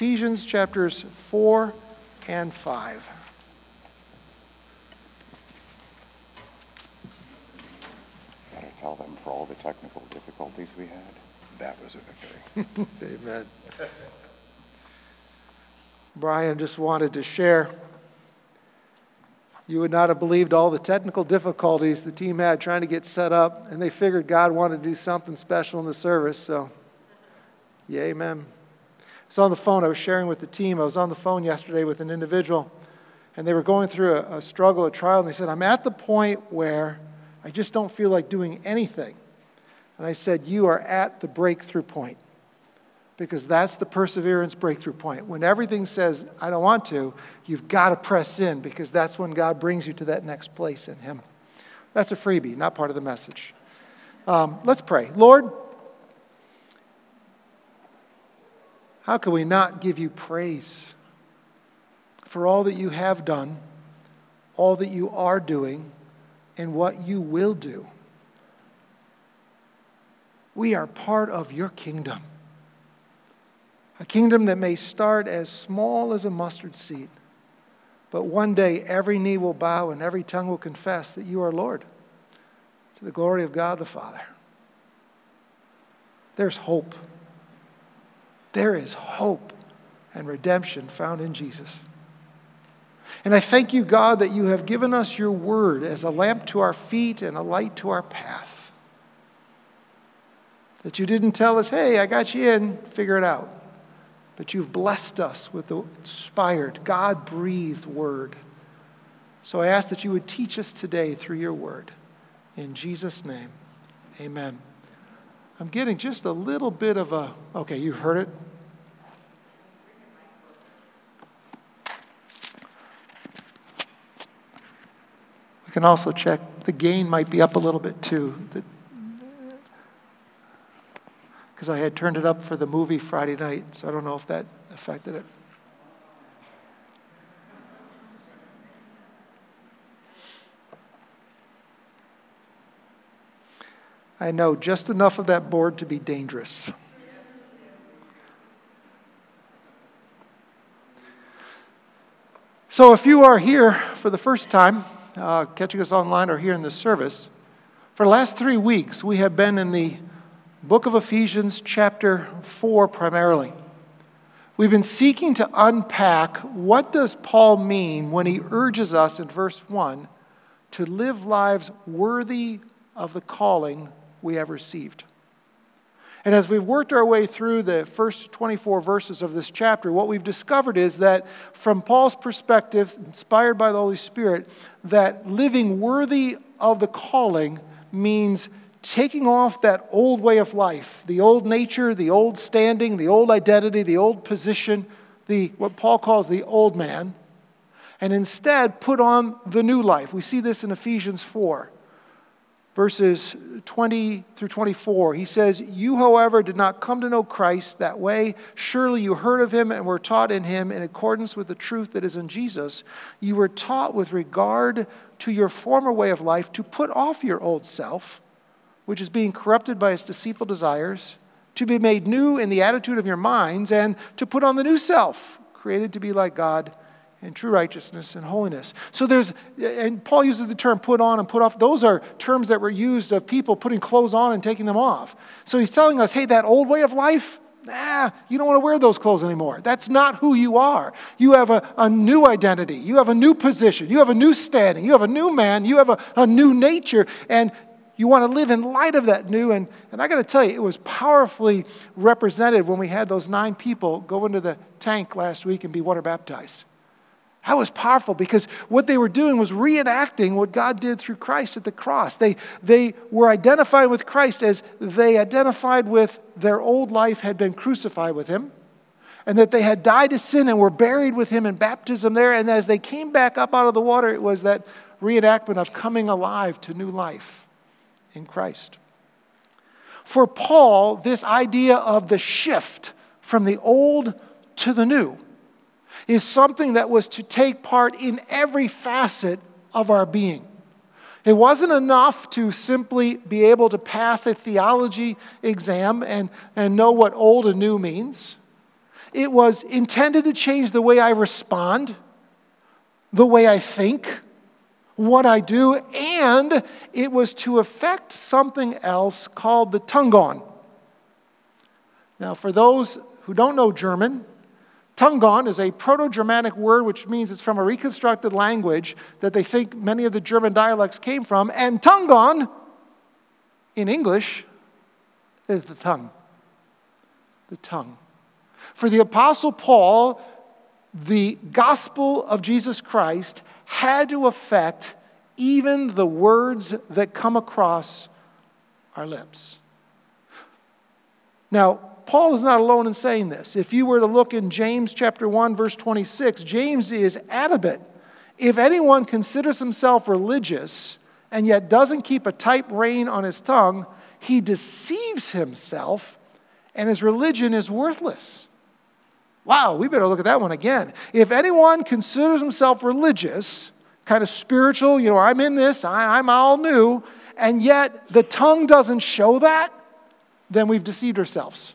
Ephesians chapters 4 and 5. Gotta tell them for all the technical difficulties we had, that was a victory. Amen. Brian just wanted to share. You would not have believed all the technical difficulties the team had trying to get set up, and they figured God wanted to do something special in the service, so yeah, amen. I was on the phone. I was sharing with the team. I was on the phone yesterday with an individual, and they were going through a struggle, a trial, and they said, I'm at the point where I just don't feel like doing anything. And I said, you are at the breakthrough point, because that's the perseverance breakthrough point. When everything says, I don't want to, you've got to press in, because that's when God brings you to that next place in Him. That's a freebie, not part of the message. Let's pray. Lord, how can we not give you praise for all that you have done, all that you are doing, and what you will do? We are part of your kingdom, a kingdom that may start as small as a mustard seed, but one day every knee will bow and every tongue will confess that you are Lord, to the glory of God the Father. There's hope. There is hope and redemption found in Jesus. And I thank you, God, that you have given us your word as a lamp to our feet and a light to our path. That you didn't tell us, hey, I got you in, figure it out. But you've blessed us with the inspired, God-breathed word. So I ask that you would teach us today through your word. In Jesus' name, amen. I'm getting just a little bit of a, okay, you heard it? We can also check, the gain might be up a little bit too, because I had turned it up for the movie Friday night, so I don't know if that affected it. I know just enough of that board to be dangerous. So if you are here for the first time, catching us online or here in this service, for the last 3 weeks we have been in the book of Ephesians chapter 4 primarily. We've been seeking to unpack what does Paul mean when he urges us in verse 1 to live lives worthy of the calling we have received. And as we've worked our way through the first 24 verses of this chapter, what we've discovered is that from Paul's perspective, inspired by the Holy Spirit, that living worthy of the calling means taking off that old way of life, the old nature, the old standing, the old identity, the old position, what Paul calls the old man, and instead put on the new life. We see this in Ephesians 4. Verses 20 through 24, he says, you, however, did not come to know Christ that way. Surely you heard of him and were taught in him in accordance with the truth that is in Jesus. You were taught with regard to your former way of life to put off your old self, which is being corrupted by its deceitful desires, to be made new in the attitude of your minds, and to put on the new self, created to be like God in true righteousness and holiness. So and Paul uses the term put on and put off. Those are terms that were used of people putting clothes on and taking them off. So he's telling us, hey, that old way of life, you don't want to wear those clothes anymore. That's not who you are. You have a new identity. You have a new position. You have a new standing. You have a new man. You have a new nature. And you want to live in light of that new. And I got to tell you, it was powerfully represented when we had those 9 people go into the tank last week and be water baptized. That was powerful because what they were doing was reenacting what God did through Christ at the cross. They were identifying with Christ as they identified with their old life had been crucified with him, and that they had died to sin and were buried with him in baptism there. And as they came back up out of the water, it was that reenactment of coming alive to new life in Christ. For Paul, this idea of the shift from the old to the new is something that was to take part in every facet of our being. It wasn't enough to simply be able to pass a theology exam and know what old and new means. It was intended to change the way I respond, the way I think, what I do, and it was to affect something else called the Tungon. Now, for those who don't know German, Tungon is a Proto-Germanic word, which means it's from a reconstructed language that they think many of the German dialects came from. And Tungon, in English, is the tongue. The tongue. For the Apostle Paul, the gospel of Jesus Christ had to affect even the words that come across our lips. Now, Paul is not alone in saying this. If you were to look in James chapter 1, verse 26, James is adamant. If anyone considers himself religious and yet doesn't keep a tight rein on his tongue, he deceives himself and his religion is worthless. Wow, we better look at that one again. If anyone considers himself religious, kind of spiritual, I'm in this, I'm all new, and yet the tongue doesn't show that, then we've deceived ourselves.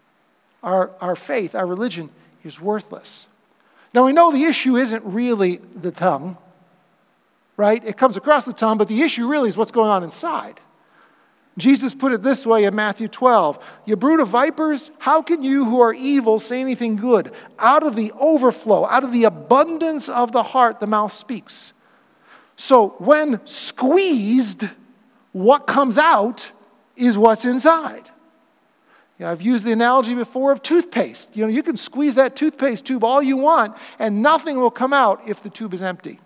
Our faith, our religion is worthless. Now we know the issue isn't really the tongue, right? It comes across the tongue, but the issue really is what's going on inside. Jesus put it this way in Matthew 12, "You brood of vipers, how can you who are evil say anything good? Out of the overflow, out of the abundance of the heart, the mouth speaks." So when squeezed, what comes out is what's inside. I've used the analogy before of toothpaste. You can squeeze that toothpaste tube all you want, and nothing will come out if the tube is empty.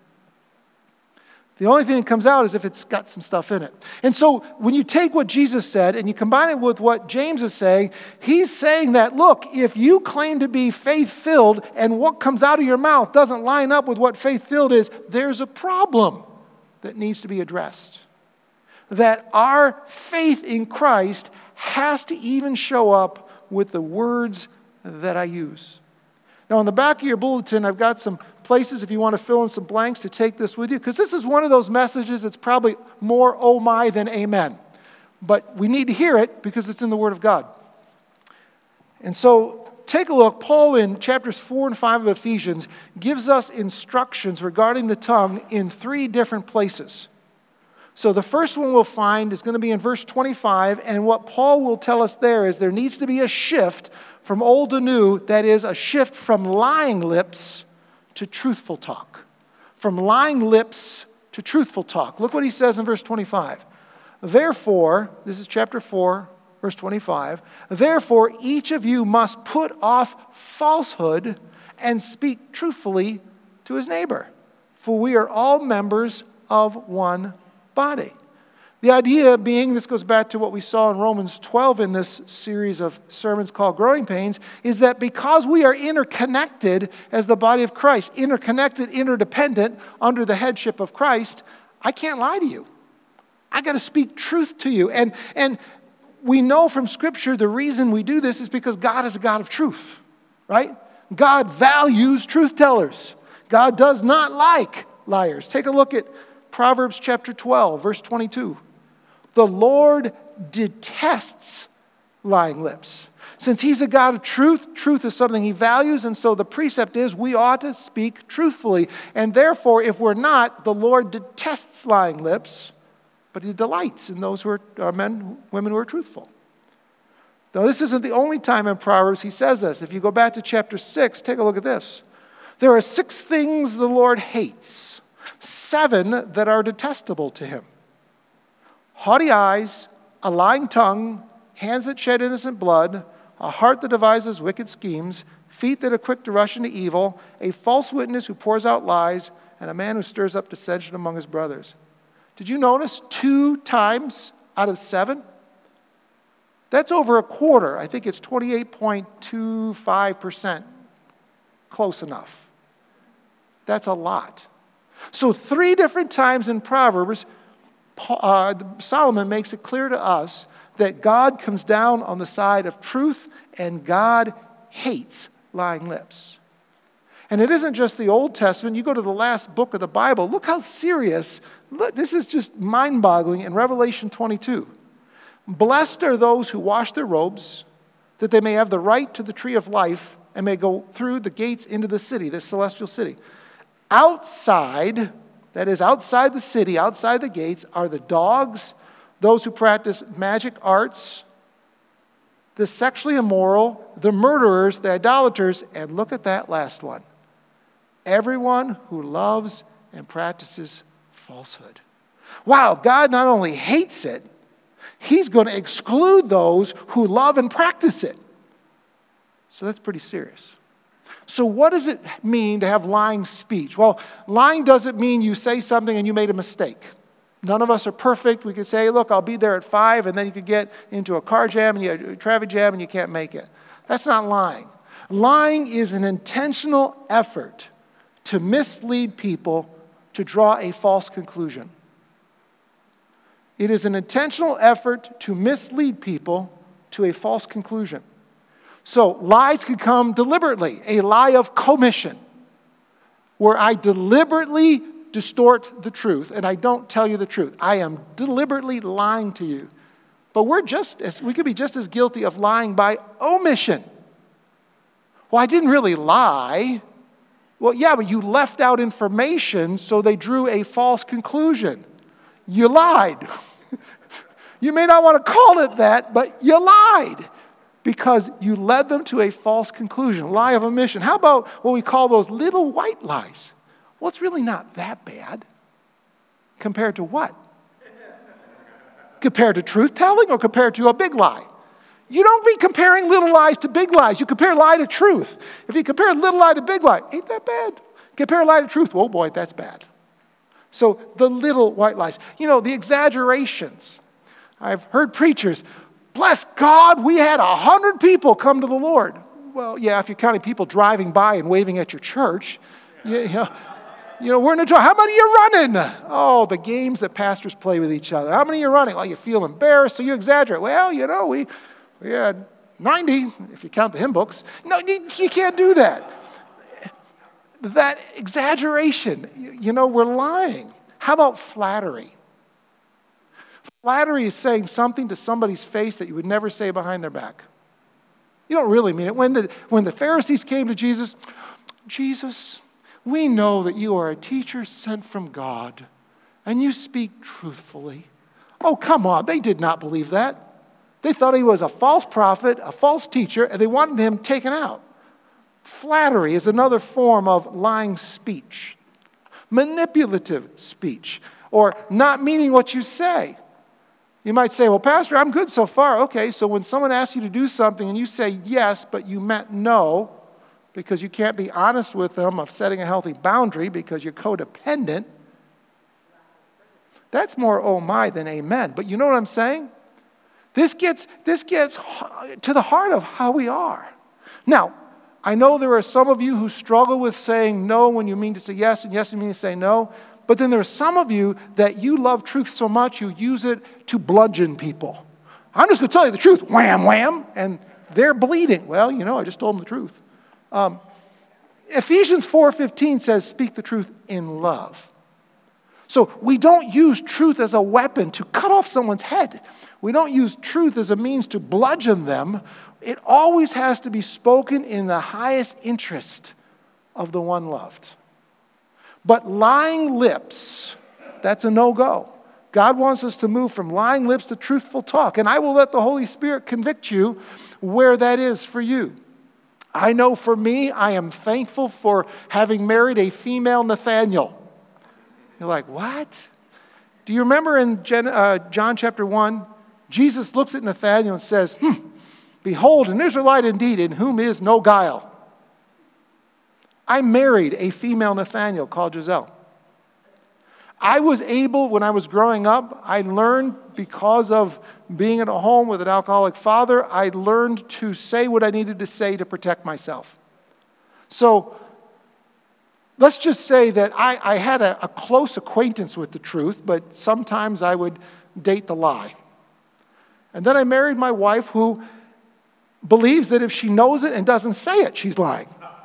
The only thing that comes out is if it's got some stuff in it. And so when you take what Jesus said and you combine it with what James is saying, he's saying that, look, if you claim to be faith-filled and what comes out of your mouth doesn't line up with what faith-filled is, there's a problem that needs to be addressed. That our faith in Christ has to even show up with the words that I use. Now, on the back of your bulletin, I've got some places if you want to fill in some blanks to take this with you, because this is one of those messages that's probably more oh my than amen. But we need to hear it because it's in the Word of God. And so take a look. Paul in chapters 4 and 5 of Ephesians gives us instructions regarding the tongue in 3 different places. So the first one we'll find is going to be in verse 25, and what Paul will tell us there is there needs to be a shift from old to new, that is, a shift from lying lips to truthful talk. From lying lips to truthful talk. Look what he says in verse 25. Therefore, this is chapter 4, verse 25, therefore each of you must put off falsehood and speak truthfully to his neighbor, for we are all members of one body. The idea being, this goes back to what we saw in Romans 12 in this series of sermons called Growing Pains, is that because we are interconnected as the body of Christ, interconnected, interdependent, under the headship of Christ, I can't lie to you. I got to speak truth to you. And we know from Scripture the reason we do this is because God is a God of truth, right? God values truth tellers. God does not like liars. Take a look at Proverbs chapter 12, verse 22. The Lord detests lying lips. Since he's a God of truth, truth is something he values, and so the precept is we ought to speak truthfully. And therefore, if we're not, the Lord detests lying lips, but he delights in those who are women who are truthful. Now, this isn't the only time in Proverbs he says this. If you go back to chapter 6, take a look at this. There are 6 things the Lord hates, 7 that are detestable to him. Haughty eyes, a lying tongue, hands that shed innocent blood, a heart that devises wicked schemes, feet that are quick to rush into evil, a false witness who pours out lies, and a man who stirs up dissension among his brothers. Did you notice 2 times out of 7? That's over a quarter. I think it's 28.25%. Close enough. That's a lot. So 3 different times in Proverbs, Solomon makes it clear to us that God comes down on the side of truth and God hates lying lips. And it isn't just the Old Testament. You go to the last book of the Bible. Look how serious. Look, this is just mind-boggling in Revelation 22. Blessed are those who wash their robes, that they may have the right to the tree of life and may go through the gates into the city, this celestial city. Outside, that is outside the city, outside the gates, are the dogs, those who practice magic arts, the sexually immoral, the murderers, the idolaters, and look at that last one. Everyone who loves and practices falsehood. Wow, God not only hates it, he's going to exclude those who love and practice it. So that's pretty serious. So what does it mean to have lying speech? Well, lying doesn't mean you say something and you made a mistake. None of us are perfect. We could say, look, I'll be there at 5, and then you could get into a car jam and a traffic jam and you can't make it. That's not lying. Lying is an intentional effort to mislead people to draw a false conclusion. It is an intentional effort to mislead people to a false conclusion. So lies can come deliberately, a lie of commission, where I deliberately distort the truth and I don't tell you the truth. I am deliberately lying to you. But we could be just as guilty of lying by omission. Well, I didn't really lie. Well, yeah, but you left out information, so they drew a false conclusion. You lied. You may not want to call it that, but you lied because you led them to a false conclusion, lie of omission. How about what we call those little white lies? Well, it's really not that bad. Compared to what? Compared to truth-telling or compared to a big lie? You don't be comparing little lies to big lies. You compare lie to truth. If you compare little lie to big lie, ain't that bad? Compare lie to truth, oh boy, that's bad. So the little white lies. The exaggerations. I've heard preachers, bless God, we had 100 people come to the Lord. Well, yeah, if you're counting people driving by and waving at your church, we're in a trouble. How many are you running? Oh, the games that pastors play with each other. How many are you running? Well, you feel embarrassed, so you exaggerate. Well, we had 90, if you count the hymn books. No, you can't do that. That exaggeration, we're lying. How about flattery? Flattery is saying something to somebody's face that you would never say behind their back. You don't really mean it. When the Pharisees came to Jesus, Jesus, we know that you are a teacher sent from God, and you speak truthfully. Oh, come on. They did not believe that. They thought he was a false prophet, a false teacher, and they wanted him taken out. Flattery is another form of lying speech. Manipulative speech, or not meaning what you say. You might say, well, Pastor, I'm good so far. Okay, so when someone asks you to do something and you say yes, but you meant no, because you can't be honest with them of setting a healthy boundary because you're codependent, that's more oh my than amen. But you know what I'm saying? This gets to the heart of how we are. Now, I know there are some of you who struggle with saying no when you mean to say yes, and yes when you mean to say no. But then there are some of you that you love truth so much you use it to bludgeon people. I'm just going to tell you the truth. Wham, wham. And they're bleeding. Well, I just told them the truth. Ephesians 4:15 says, speak the truth in love. So we don't use truth as a weapon to cut off someone's head. We don't use truth as a means to bludgeon them. It always has to be spoken in the highest interest of the one loved. But lying lips, that's a no-go. God wants us to move from lying lips to truthful talk. And I will let the Holy Spirit convict you where that is for you. I know for me, I am thankful for having married a female Nathaniel. You're like, what? Do you remember in John chapter 1, Jesus looks at Nathanael and says, behold, an Israelite indeed, in whom is no guile. I married a female Nathaniel called Giselle. I was able, when I was growing up, I learned because of being in a home with an alcoholic father, I learned to say what I needed to say to protect myself. So let's just say that I had a close acquaintance with the truth, but sometimes I would date the lie. And then I married my wife who believes that if she knows it and doesn't say it, she's lying.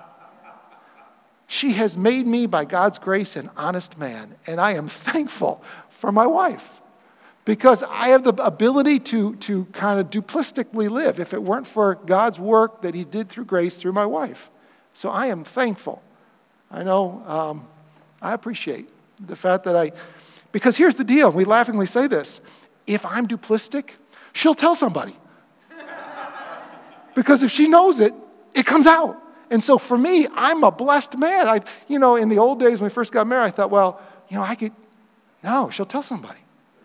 She has made me, by God's grace, an honest man, and I am thankful for my wife. because I have the ability to kind of duplistically live if it weren't for God's work that he did through grace through my wife. So I am thankful. I know, I appreciate the fact that because here's the deal, we laughingly say this, if I'm duplistic, she'll tell somebody. Because if she knows it, it comes out. And so for me, I'm a blessed man. In the old days when we first got married, I thought, well, no, she'll tell somebody.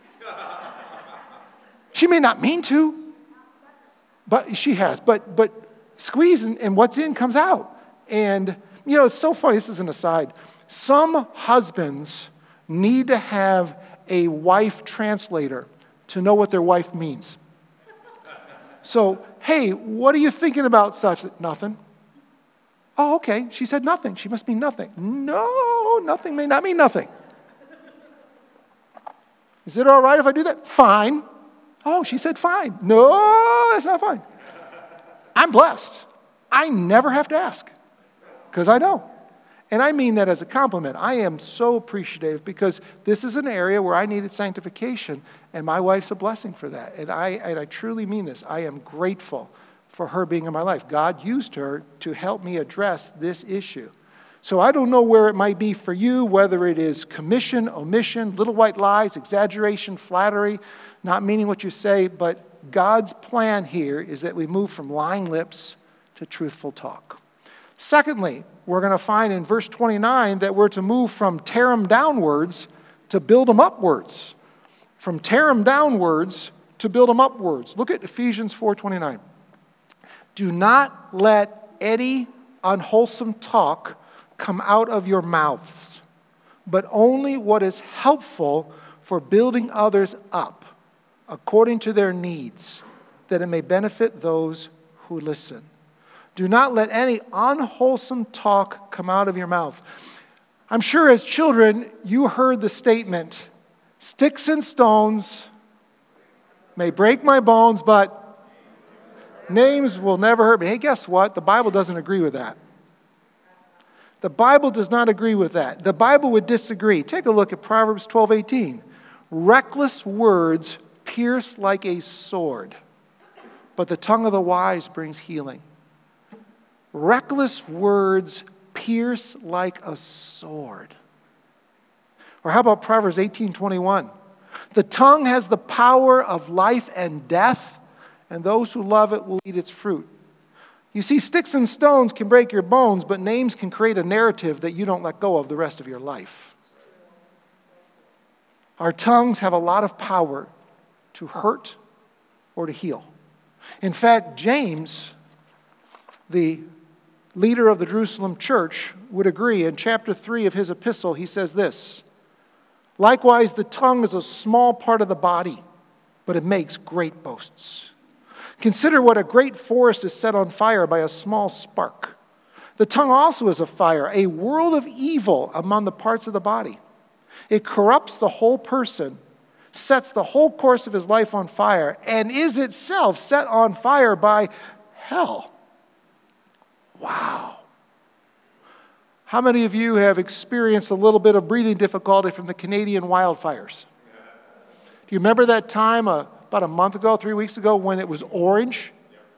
She may not mean to, but she has. But squeeze and what's in comes out. And, it's so funny. This is an aside. Some husbands need to have a wife translator to know what their wife means. So, hey, what are you thinking about such? Nothing. Oh, okay. She said nothing. She must mean nothing. No, nothing may not mean nothing. Is it all right if I do that? Fine. Oh, she said fine. No, that's not fine. I'm blessed. I never have to ask because I know. And I mean that as a compliment. I am so appreciative because this is an area where I needed sanctification, and my wife's a blessing for that. And I truly mean this. I am grateful for her being in my life. God used her to help me address this issue. So I don't know where it might be for you, whether it is commission, omission, little white lies, exaggeration, flattery, not meaning what you say, but God's plan here is that we move from lying lips to truthful talk. Secondly, we're going to find in verse 29 that we're to move from tear them downwards to build them upwards. From tear them downwards to build them upwards. Look at Ephesians 4:29. Do not let any unwholesome talk come out of your mouths, but only what is helpful for building others up according to their needs, that it may benefit those who listen. Do not let any unwholesome talk come out of your mouth. I'm sure as children, you heard the statement, sticks and stones may break my bones, but names will never hurt me. Hey, guess what? The Bible doesn't agree with that. The Bible does not agree with that. The Bible would disagree. Take a look at Proverbs 12:18. Reckless words pierce like a sword, but the tongue of the wise brings healing. Reckless words pierce like a sword. Or how about Proverbs 18:21? The tongue has the power of life and death, and those who love it will eat its fruit. You see, sticks and stones can break your bones, but names can create a narrative that you don't let go of the rest of your life. Our tongues have a lot of power to hurt or to heal. In fact, James, the leader of the Jerusalem church, would agree. In chapter 3 of his epistle, he says this, likewise, the tongue is a small part of the body, but it makes great boasts. Consider what a great forest is set on fire by a small spark. The tongue also is a fire, a world of evil among the parts of the body. It corrupts the whole person, sets the whole course of his life on fire, and is itself set on fire by hell. Wow. How many of you have experienced a little bit of breathing difficulty from the Canadian wildfires? Do you remember that time about a month ago, 3 weeks ago, when it was orange?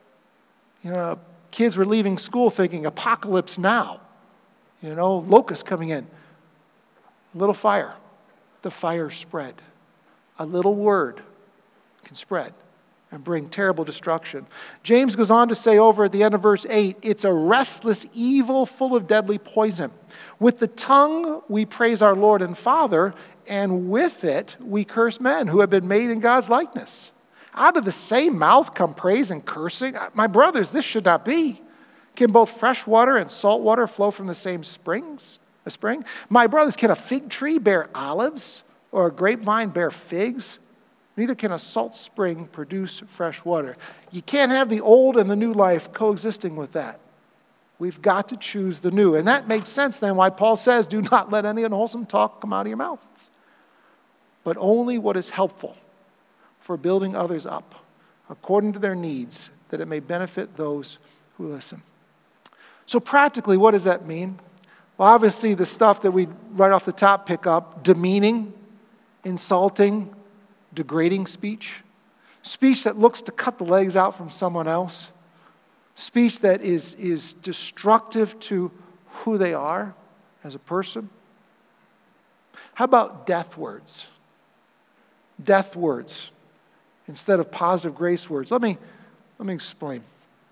Kids were leaving school thinking, apocalypse now. Locusts coming in. A little fire. The fire spread. A little word can spread and bring terrible destruction. James goes on to say over at the end of verse 8, it's a restless evil full of deadly poison. With the tongue we praise our Lord and Father, and with it we curse men who have been made in God's likeness. Out of the same mouth come praise and cursing. My brothers, this should not be. Can both fresh water and salt water flow from the same spring? My brothers, can a fig tree bear olives or a grapevine bear figs? Neither can a salt spring produce fresh water. You can't have the old and the new life coexisting with that. We've got to choose the new. And that makes sense then why Paul says, do not let any unwholesome talk come out of your mouths, but only what is helpful for building others up according to their needs, that it may benefit those who listen. So practically, what does that mean? Well, obviously, the stuff that we right off the top pick up, demeaning, insulting, degrading speech, speech that looks to cut the legs out from someone else, speech that is destructive to who they are as a person? How about death words? Death words instead of positive grace words. Let me explain.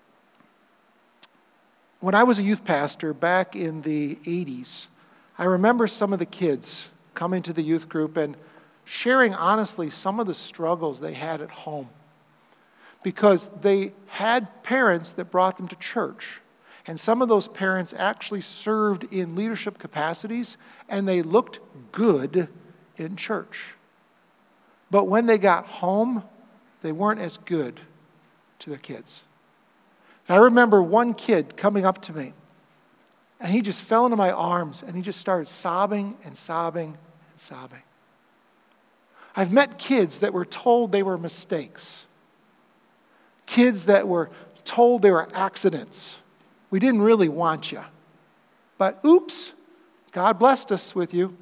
When I was a youth pastor back in the 80s, I remember some of the kids coming to the youth group and sharing honestly some of the struggles they had at home because they had parents that brought them to church. And some of those parents actually served in leadership capacities, and they looked good in church. But when they got home, they weren't as good to their kids. And I remember one kid coming up to me, and he just fell into my arms, and he just started sobbing and sobbing and sobbing. I've met kids that were told they were mistakes. Kids that were told they were accidents. We didn't really want you. But oops, God blessed us with you.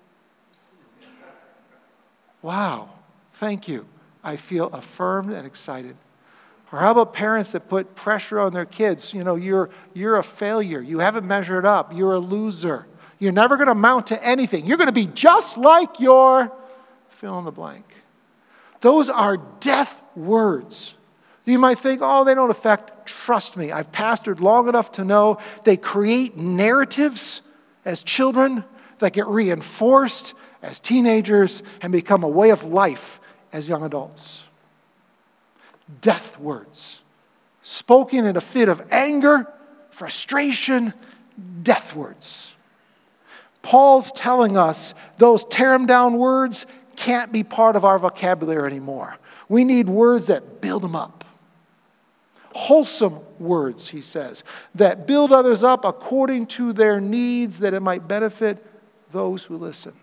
Wow, thank you. I feel affirmed and excited. Or how about parents that put pressure on their kids? You know, you're a failure. You haven't measured up. You're a loser. You're never going to amount to anything. You're going to be just like your fill in the blank. Those are death words. You might think, oh, they don't affect. Trust me, I've pastored long enough to know they create narratives as children that get reinforced as teenagers and become a way of life as young adults. Death words, spoken in a fit of anger, frustration, death words. Paul's telling us those tear 'em down words can't be part of our vocabulary anymore. We need words that build them up. Wholesome words, he says, that build others up according to their needs, that it might benefit those who listen.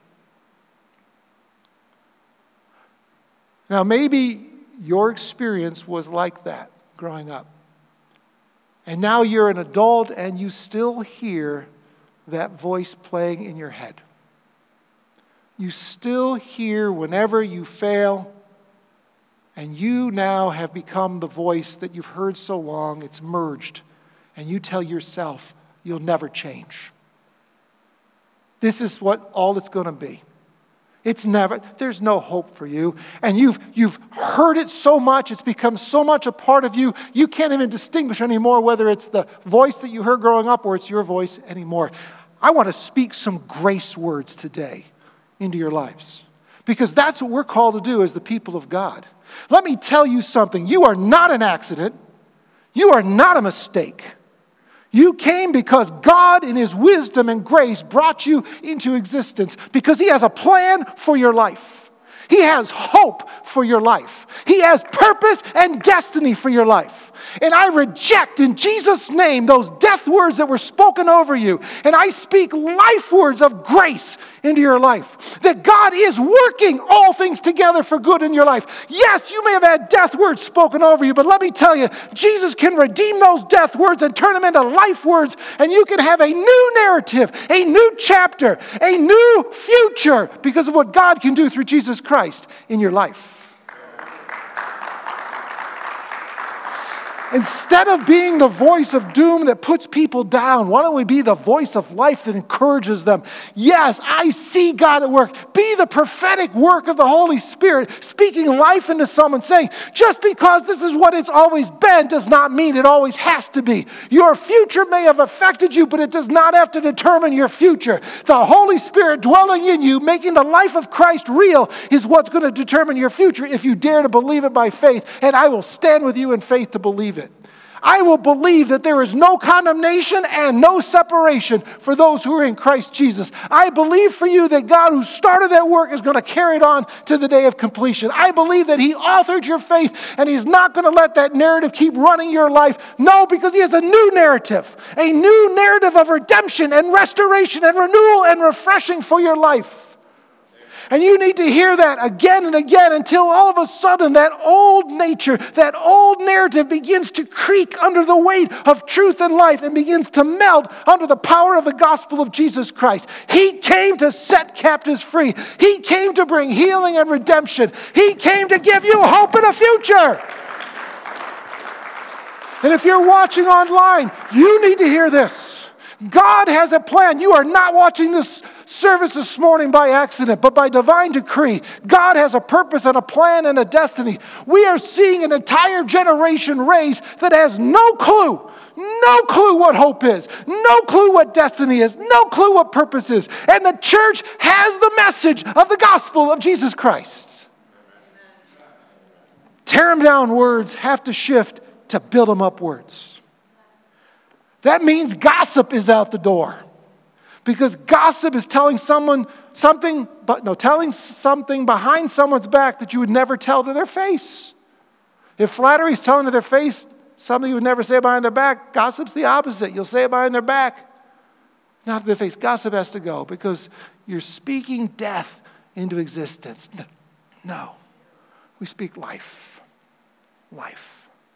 Now, maybe your experience was like that growing up. And now you're an adult and you still hear that voice playing in your head. You still hear whenever you fail, and you now have become the voice that you've heard so long, it's merged, and you tell yourself you'll never change. This is what all it's going to be. There's no hope for you. And you've heard it so much, it's become so much a part of you, you can't even distinguish anymore whether it's the voice that you heard growing up or it's your voice anymore. I want to speak some grace words today into your lives, because that's what we're called to do as the people of God. Let me tell you something. You are not an accident. You are not a mistake. You came because God in His wisdom and grace brought you into existence because He has a plan for your life. He has hope for your life. He has purpose and destiny for your life. And I reject in Jesus' name those death words that were spoken over you. And I speak life words of grace into your life. That God is working all things together for good in your life. Yes, you may have had death words spoken over you, but let me tell you, Jesus can redeem those death words and turn them into life words, and you can have a new narrative, a new chapter, a new future because of what God can do through Jesus Christ in your life. Instead of being the voice of doom that puts people down, why don't we be the voice of life that encourages them? Yes, I see God at work. Be the prophetic work of the Holy Spirit, speaking life into someone, saying, just because this is what it's always been does not mean it always has to be. Your future may have affected you, but it does not have to determine your future. The Holy Spirit dwelling in you, making the life of Christ real, is what's going to determine your future if you dare to believe it by faith. And I will stand with you in faith to believe it. I will believe that there is no condemnation and no separation for those who are in Christ Jesus. I believe for you that God who started that work is going to carry it on to the day of completion. I believe that He authored your faith and He's not going to let that narrative keep running your life. No, because He has a new narrative of redemption and restoration and renewal and refreshing for your life. And you need to hear that again and again until all of a sudden that old nature, that old narrative begins to creak under the weight of truth and life and begins to melt under the power of the gospel of Jesus Christ. He came to set captives free. He came to bring healing and redemption. He came to give you hope in a future. And if you're watching online, you need to hear this. God has a plan. You are not watching this service this morning by accident, but by divine decree. God has a purpose and a plan and a destiny. We are seeing an entire generation raised that has no clue what hope is, no clue what destiny is, no clue what purpose is. And the church has the message of the gospel of Jesus Christ. Tear them down words have to shift to build them up words. That means gossip is out the door. Because gossip is telling something behind someone's back that you would never tell to their face. If flattery is telling to their face something you would never say behind their back, gossip's the opposite. You'll say it behind their back, not to their face. Gossip has to go because you're speaking death into existence. No. We speak life. Life.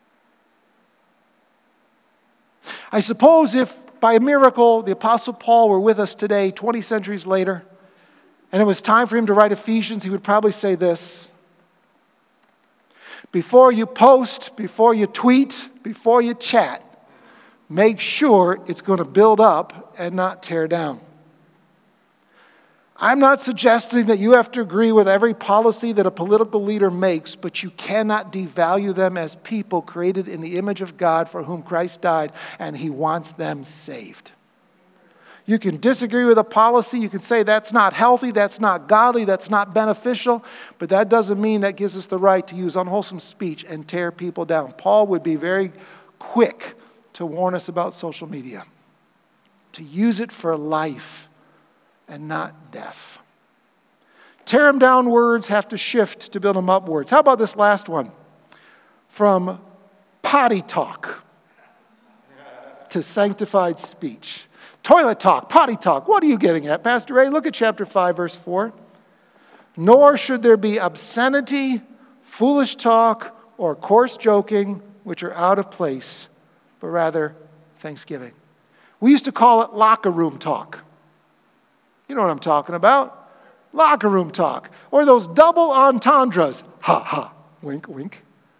I suppose if by a miracle the Apostle Paul were with us today, 20 centuries later, and it was time for him to write Ephesians, he would probably say this: before you post, before you tweet, before you chat, make sure it's going to build up and not tear down. I'm not suggesting that you have to agree with every policy that a political leader makes, but you cannot devalue them as people created in the image of God for whom Christ died, and He wants them saved. You can disagree with a policy. You can say that's not healthy, that's not godly, that's not beneficial, but that doesn't mean that gives us the right to use unwholesome speech and tear people down. Paul would be very quick to warn us about social media, to use it for life and not death. Tear them down words have to shift to build them up words. How about this last one? From potty talk to sanctified speech. Toilet talk, potty talk. What are you getting at, Pastor Ray? Look at chapter 5, verse 4. Nor should there be obscenity, foolish talk, or coarse joking, which are out of place, but rather thanksgiving. We used to call it locker room talk. You know what I'm talking about. Locker room talk. Or those double entendres. Ha, ha, wink, wink.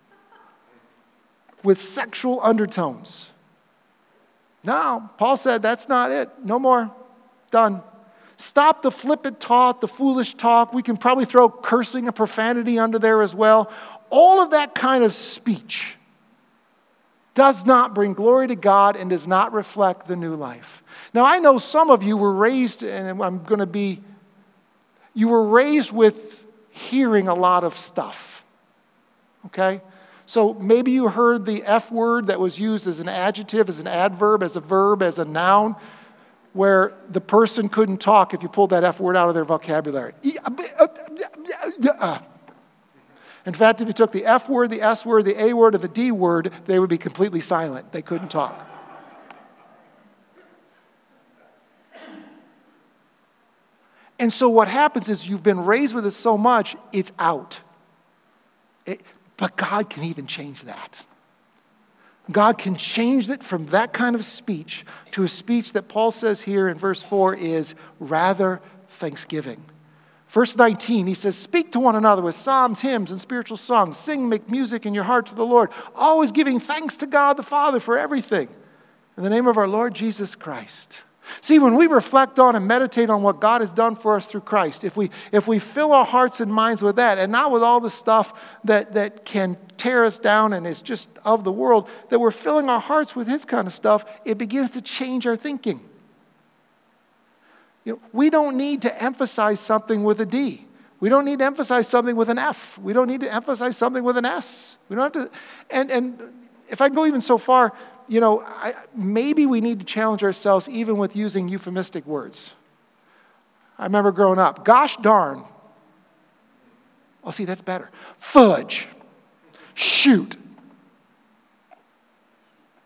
With sexual undertones. No, Paul said that's not it. No more. Done. Stop the flippant talk, the foolish talk. We can probably throw cursing and profanity under there as well. All of that kind of speech does not bring glory to God and does not reflect the new life. Now, I know some of you were raised, and you were raised with hearing a lot of stuff, okay? So maybe you heard the F word that was used as an adjective, as an adverb, as a verb, as a noun, where the person couldn't talk if you pulled that F word out of their vocabulary. In fact, if you took the F word, the S word, the A word, and the D word, they would be completely silent. They couldn't talk. And so what happens is you've been raised with it so much, it's out. But God can even change that. God can change it from that kind of speech to a speech that Paul says here in verse 4 is rather thanksgiving. Verse 19, he says, speak to one another with psalms, hymns, and spiritual songs. Sing, make music in your heart to the Lord, always giving thanks to God the Father for everything, in the name of our Lord Jesus Christ. See, when we reflect on and meditate on what God has done for us through Christ, if we fill our hearts and minds with that, and not with all the stuff that can tear us down and is just of the world, that we're filling our hearts with His kind of stuff, it begins to change our thinking. You know, we don't need to emphasize something with a D. We don't need to emphasize something with an F. We don't need to emphasize something with an S. We don't have to. And if I go even so far, you know, maybe we need to challenge ourselves even with using euphemistic words. I remember growing up, gosh darn. Oh, see, that's better. Fudge. Shoot.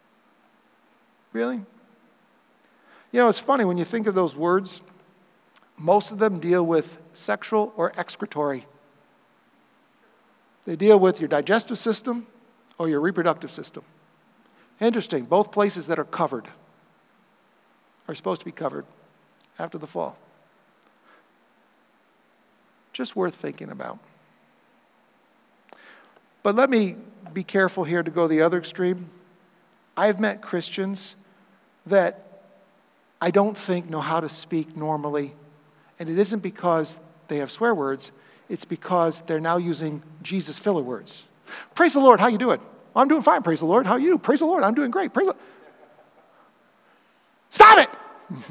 Really? You know, it's funny when you think of those words, Most of them deal with sexual or excretory. They deal with your digestive system or your reproductive system. Interesting, both places that are covered are supposed to be covered after the fall. Just worth thinking about. But let me be careful here to go the other extreme. I've met Christians that I don't think know how to speak normally. And it isn't because they have swear words. It's because they're now using Jesus filler words. Praise the Lord, how you doing? I'm doing fine, praise the Lord. How are you? Praise the Lord, I'm doing great. Praise the Lord. Stop it!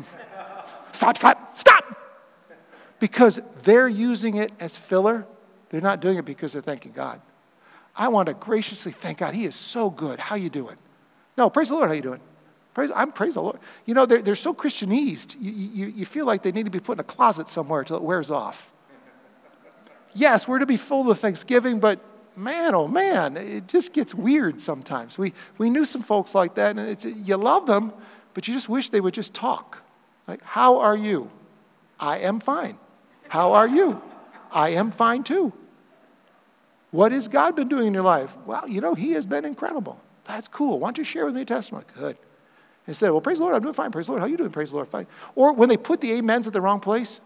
Stop! Because they're using it as filler. They're not doing it because they're thanking God. I want to graciously thank God. He is so good. How you doing? No, praise the Lord. How you doing? Praise the Lord. You know, they're so Christianized. You feel like they need to be put in a closet somewhere until it wears off. Yes, we're to be full of thanksgiving, but man, oh man, it just gets weird sometimes. We knew some folks like that, and you love them, but you just wish they would just talk. Like, how are you? I am fine. How are you? I am fine too. What has God been doing in your life? Well, you know, He has been incredible. That's cool. Why don't you share with me a testimony? Good. Instead, well, praise the Lord, I'm doing fine. Praise the Lord, how are you doing? Praise the Lord, fine. Or when they put the amens at the wrong place.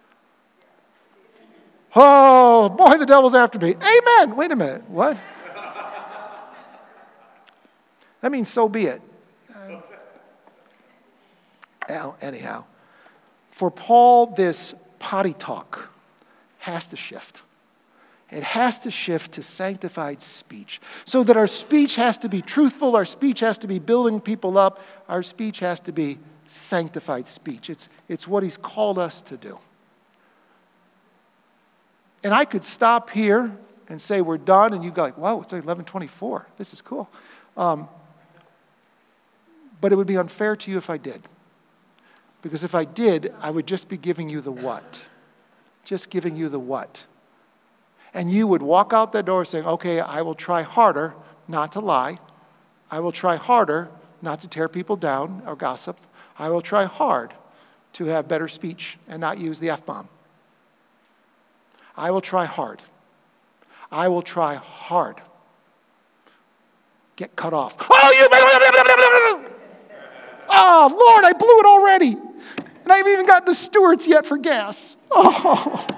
Oh, boy, the devil's after me. Amen. Wait a minute. What? That means so be it. Anyhow, for Paul, this potty talk has to shift. It has to shift to sanctified speech, so that our speech has to be truthful, our speech has to be building people up, our speech has to be sanctified speech. It's what He's called us to do. And I could stop here and say we're done, and you'd go like, wow, it's 11:24. This is cool. But it would be unfair to you if I did. Because if I did, I would just be giving you the what. Just giving you the what. And you would walk out that door saying, okay, I will try harder not to lie. I will try harder not to tear people down or gossip. I will try hard to have better speech and not use the F-bomb. I will try hard. I will try hard. Get cut off. Oh, Lord, I blew it already. And I haven't even gotten to Stewart's yet for gas. Oh.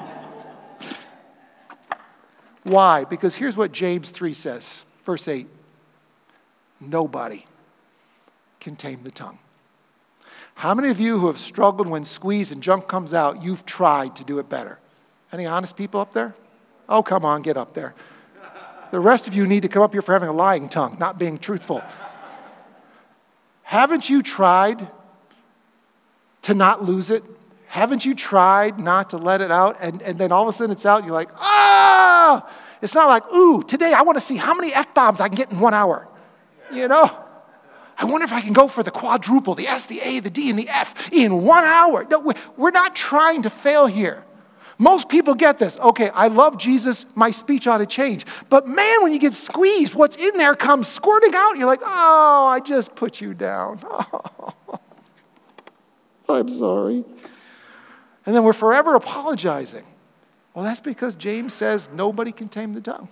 Why? Because here's what James 3 says, verse 8. Nobody can tame the tongue. How many of you who have struggled when squeeze and junk comes out, you've tried to do it better? Any honest people up there? Oh, come on, get up there. The rest of you need to come up here for having a lying tongue, not being truthful. Haven't you tried to not lose it? Haven't you tried not to let it out? And then all of a sudden it's out and you're like, ah! It's not like, ooh, today I want to see how many F-bombs I can get in 1 hour. You know? I wonder if I can go for the quadruple, the S, the A, the D, and the F in 1 hour. No, we're not trying to fail here. Most people get this. Okay, I love Jesus. My speech ought to change. But man, when you get squeezed, what's in there comes squirting out. And you're like, oh, I just put you down. Oh, I'm sorry. And then we're forever apologizing. Well, that's because James says nobody can tame the tongue.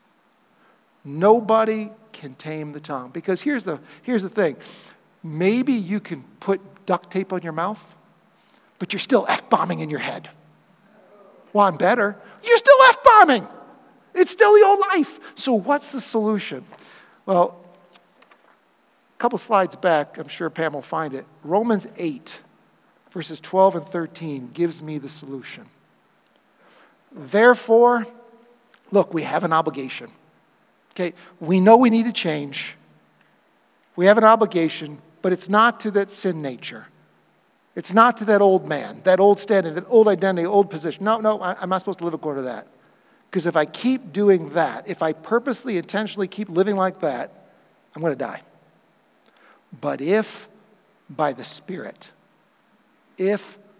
Nobody can tame the tongue. Because here's the thing. Maybe you can put duct tape on your mouth, but you're still F-bombing in your head. Well, I'm better. You're still F-bombing. It's still the old life. So what's the solution? Well, a couple slides back, I'm sure Pam will find it. Romans 8, verses 12 and 13 gives me the solution. Therefore, look, we have an obligation. Okay, we know we need to change. We have an obligation, but it's not to that sin nature. It's not to that old man, that old standing, that old identity, old position. No, I'm not supposed to live according to that. Because if I keep doing that, if I purposely, intentionally keep living like that, I'm going to die. But if by the Spirit you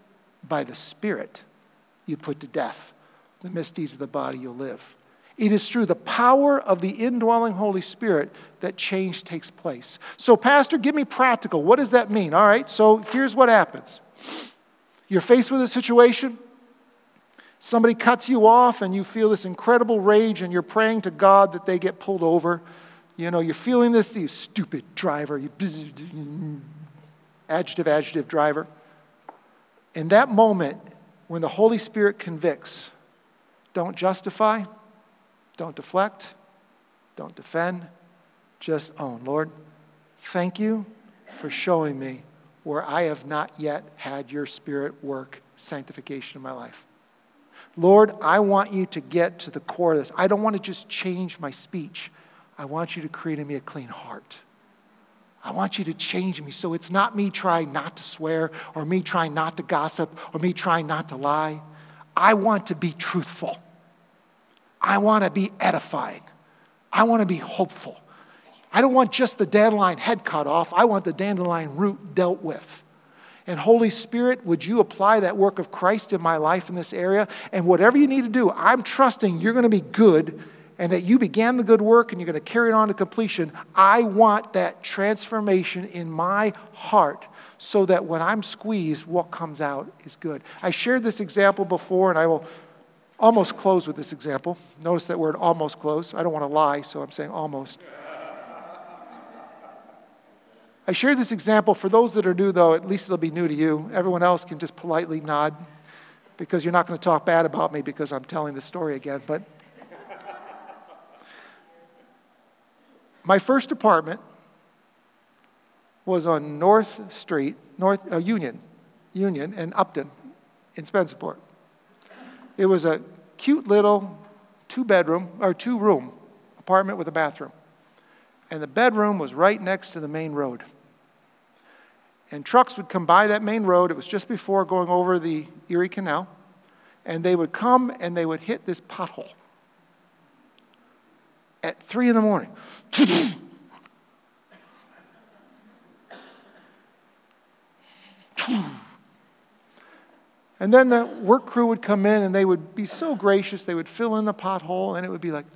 put to death the misdeeds of the body, you'll live. It is through the power of the indwelling Holy Spirit that change takes place. So, Pastor, give me practical. What does that mean? All right, so here's what happens. You're faced with a situation. Somebody cuts you off and you feel this incredible rage and you're praying to God that they get pulled over. You know, you're feeling this, you stupid driver, you adjective driver. In that moment, when the Holy Spirit convicts, don't justify, don't deflect, don't defend, just own. Lord, thank you for showing me where I have not yet had your Spirit work sanctification in my life. Lord, I want you to get to the core of this. I don't want to just change my speech. I want you to create in me a clean heart. I want you to change me so it's not me trying not to swear or me trying not to gossip or me trying not to lie. I want to be truthful. I want to be edifying. I want to be hopeful. I don't want just the dandelion head cut off. I want the dandelion root dealt with. And Holy Spirit, would you apply that work of Christ in my life in this area? And whatever you need to do, I'm trusting you're going to be good and that you began the good work and you're going to carry it on to completion. I want that transformation in my heart so that when I'm squeezed, what comes out is good. I shared this example before, and I will almost close with this example. Notice that word almost close. I don't want to lie, so I'm saying almost. I share this example for those that are new, though, at least it'll be new to you. Everyone else can just politely nod because you're not going to talk bad about me because I'm telling the story again. But my first apartment was on North Street, Union and Upton in Spencerport. It was a cute little two-room apartment with a bathroom. And the bedroom was right next to the main road. And trucks would come by that main road. It was just before going over the Erie Canal. And they would come and they would hit this pothole at 3 in the morning. And then the work crew would come in and they would be so gracious. They would fill in the pothole and it would be like,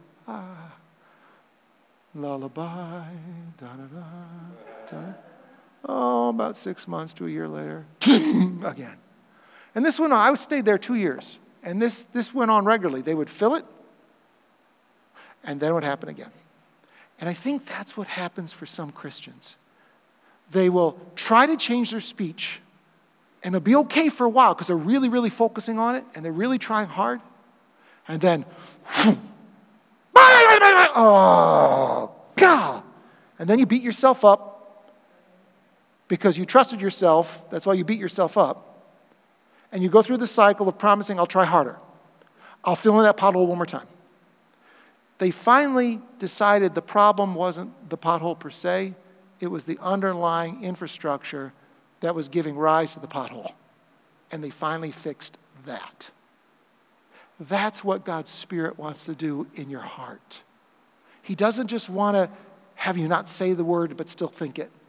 lullaby, da-da-da, da-da. Oh, about 6 months to a year later, again. And this went on. I stayed there 2 years. And this went on regularly. They would fill it, and then it would happen again. And I think that's what happens for some Christians. They will try to change their speech, and it'll be okay for a while because they're really, really focusing on it, and they're really trying hard. And then, oh, God. And then you beat yourself up because you trusted yourself. That's why you beat yourself up. And you go through the cycle of promising, I'll try harder. I'll fill in that pothole one more time. They finally decided the problem wasn't the pothole per se. It was the underlying infrastructure that was giving rise to the pothole. And they finally fixed that. That's what God's Spirit wants to do in your heart. He doesn't just want to have you not say the word but still think it.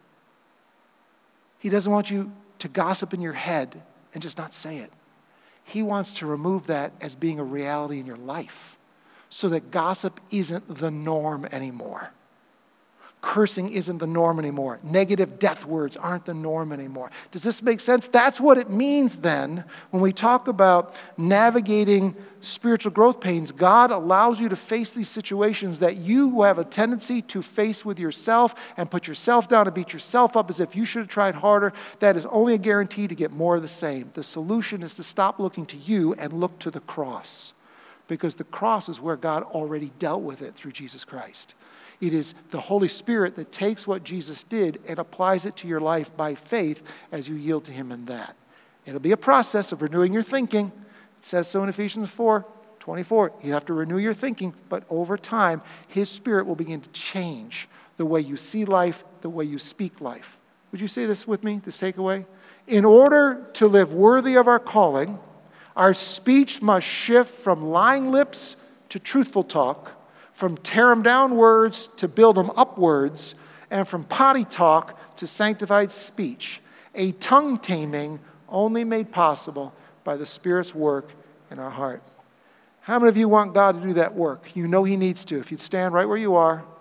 He doesn't want you to gossip in your head and just not say it. He wants to remove that as being a reality in your life so that gossip isn't the norm anymore. Cursing isn't the norm anymore. Negative death words aren't the norm anymore. Does this make sense? That's what it means then when we talk about navigating spiritual growth pains. God allows you to face these situations that you have a tendency to face with yourself and put yourself down and beat yourself up as if you should have tried harder. That is only a guarantee to get more of the same. The solution is to stop looking to you and look to the cross, because the cross is where God already dealt with it through Jesus Christ. It is the Holy Spirit that takes what Jesus did and applies it to your life by faith as you yield to Him in that. It'll be a process of renewing your thinking. It says so in Ephesians 4:24. You have to renew your thinking, but over time, His Spirit will begin to change the way you see life, the way you speak life. Would you say this with me, this takeaway? In order to live worthy of our calling, our speech must shift from lying lips to truthful talk, from tear 'em down words to build 'em up words, and from potty talk to sanctified speech. A tongue taming only made possible by the Spirit's work in our heart. How many of you want God to do that work? You know He needs to. If you'd stand right where you are.